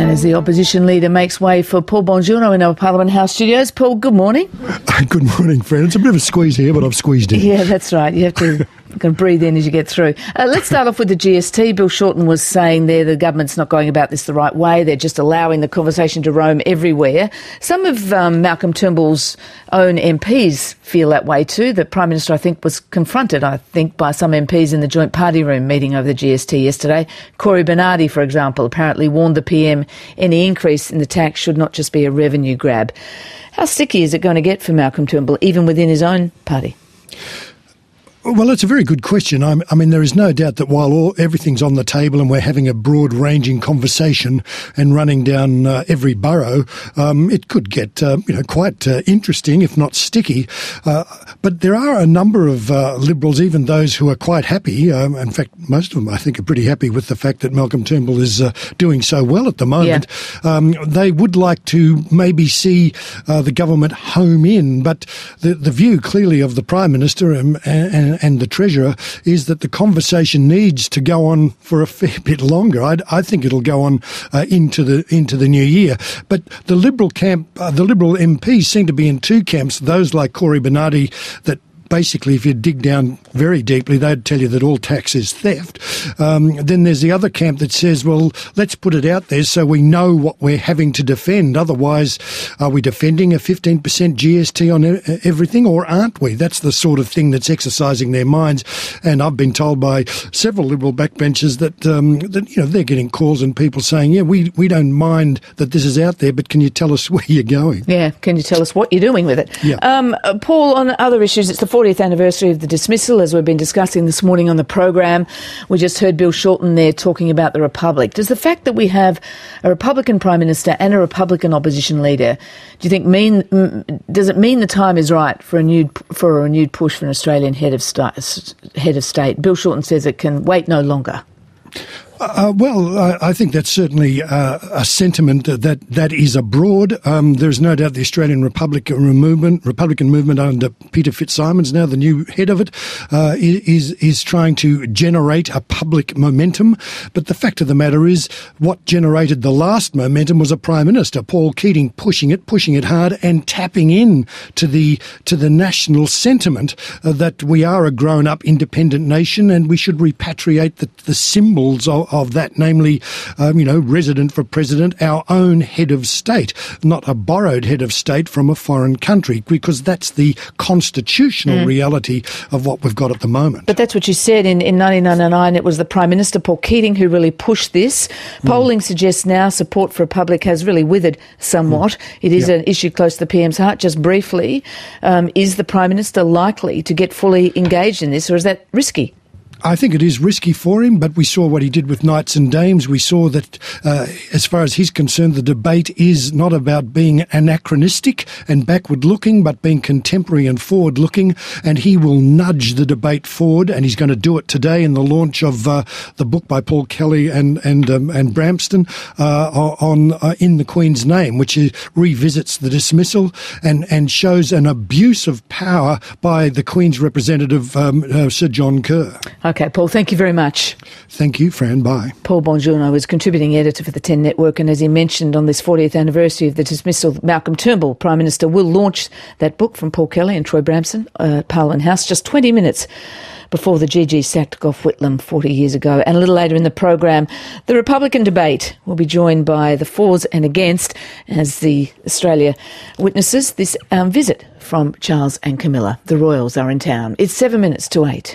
And as the opposition leader makes way for Paul Bongiorno in our Parliament House studios. Paul, good morning. Good morning, friend. It's a bit of a squeeze here, but I've squeezed in. Yeah, that's right. You have to breathe in as you get through. Let's start off with the GST. Bill Shorten was saying there the government's not going about this the right way. They're just allowing the conversation to roam everywhere. Some of Malcolm Turnbull's own MPs feel that way too. The Prime Minister, I think, was confronted, by some MPs in the joint party room meeting over the GST yesterday. Cory Bernardi, for example, apparently warned the PM any increase in the tax should not just be a revenue grab. How sticky is it going to get for Malcolm Turnbull, even within his own party? Well, it's a very good question. I mean, there is no doubt that while everything's on the table and we're having a broad-ranging conversation and running down every borough, it could get quite interesting, if not sticky. But there are a number of Liberals, even those who are quite happy. In fact, most of them, I think, are pretty happy with the fact that Malcolm Turnbull is doing so well at the moment. Yeah. They would like to maybe see the government home in, but the view clearly of the Prime Minister and the Treasurer is that the conversation needs to go on for a fair bit longer. I think it'll go on into the new year. But the Liberal camp, the Liberal MPs seem to be in two camps. Those like Cory Bernardi that basically, if you dig down very deeply, they'd tell you that all tax is theft. Then there's the other camp that says, well, let's put it out there so we know what we're having to defend. Otherwise, are we defending a 15% GST on everything or aren't we? That's the sort of thing that's exercising their minds. And I've been told by several Liberal backbenchers that they're getting calls and people saying, yeah, we don't mind that this is out there, but can you tell us where you're going? Yeah, can you tell us what you're doing with it? Yeah. Paul, on other issues, it's the 40th anniversary of the dismissal, as we've been discussing this morning on the program. We just heard Bill Shorten there talking about the Republic. Does the fact that we have a Republican Prime Minister and a Republican opposition leader, do you think does it mean the time is right for a renewed push for an Australian head of state? Bill Shorten says it can wait no longer. I think that's certainly a sentiment that is abroad. There's no doubt the Australian Republican movement under Peter Fitzsimons, now the new head of it, is trying to generate a public momentum. But the fact of the matter is, what generated the last momentum was a Prime Minister, Paul Keating, pushing it hard and tapping in to the national sentiment that we are a grown-up independent nation and we should repatriate the symbols of that, namely, resident for president, our own head of state, not a borrowed head of state from a foreign country, because that's the constitutional reality of what we've got at the moment. But that's what you said in 1999. It was the Prime Minister, Paul Keating, who really pushed this. Polling suggests now support for Republic has really withered somewhat. It is an issue close to the PM's heart. Just briefly, is the Prime Minister likely to get fully engaged in this, or is that risky? I think it is risky for him, but we saw what he did with Knights and Dames. We saw that, as far as he's concerned, the debate is not about being anachronistic and backward-looking, but being contemporary and forward-looking, and he will nudge the debate forward, and he's going to do it today in the launch of the book by Paul Kelly and Bramston in the Queen's name, which revisits the dismissal and shows an abuse of power by the Queen's representative, Sir John Kerr. Okay, Paul, thank you very much. Thank you, Fran. Bye. Paul Bongiorno is contributing editor for the 10 Network, and as he mentioned, on this 40th anniversary of the dismissal, Malcolm Turnbull, Prime Minister, will launch that book from Paul Kelly and Troy Bramston, Parliament House, just 20 minutes before the GG sacked Gough Whitlam 40 years ago. And a little later in the program, the Republican debate will be joined by the fors and against as the Australia witnesses this visit from Charles and Camilla. The Royals are in town. It's 7 minutes to 8.